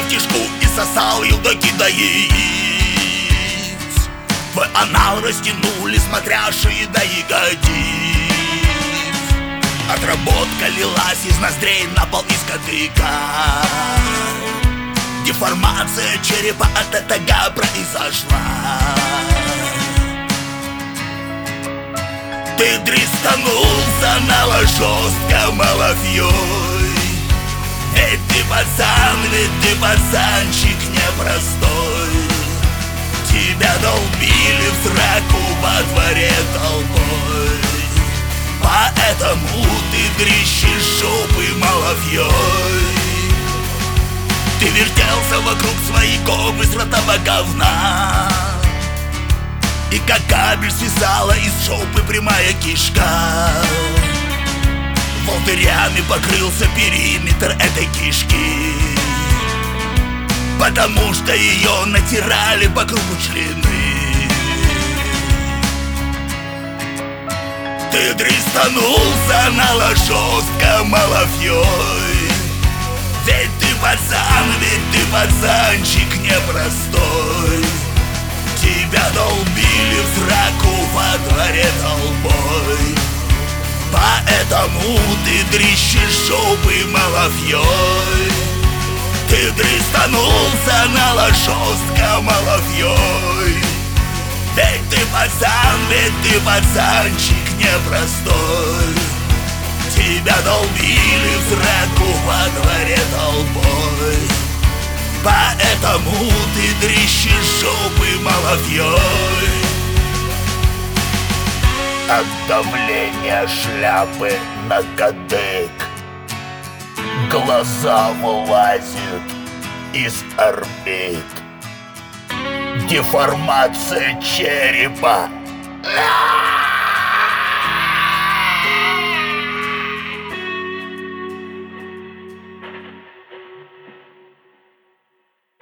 в кишку и сосал елдаки до яиц. Твой анал растянули смотрящие до ягодиц. Отработка лилась из ноздрей на пол из кадыка. Деформация черепа от этого произошла. Ты дристанулся на жестко малафьей. Ведь ты пацанчик непростой. Тебя долбили в сраку во дворе толпой. Поэтому ты дрищешь жопы малафьей. Ты вертелся вокруг своего высратого говна. И как кабель свисала из жопы прямая кишка. Волдырями покрылся периметр этой кишки. Потому что ее натирали по кругу члены. Ты дристанулся на жестко малафьей. Ведь ты пацанчик непростой. Тебя долбили в сраку во дворе толпой. Поэтому ты дрищешь жопы малафьей. Ты дристанулся на жестко малафьей. Ведь ты пацанчик непростой. Тебя долбили в сраку во дворе толпой. Поэтому ты дрищешь жопы малафьей. От давления шляпы на кадык глаза вылазят из орбит. Деформация черепа